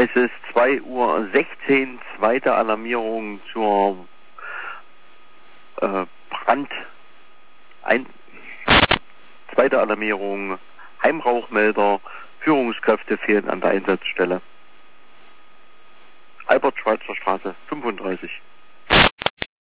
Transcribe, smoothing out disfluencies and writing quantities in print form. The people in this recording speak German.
Es ist 2:16 Uhr, zweite Alarmierung zur zweite Alarmierung, Heimrauchmelder, Führungskräfte fehlen an der Einsatzstelle. Albert-Schweitzer Straße 35.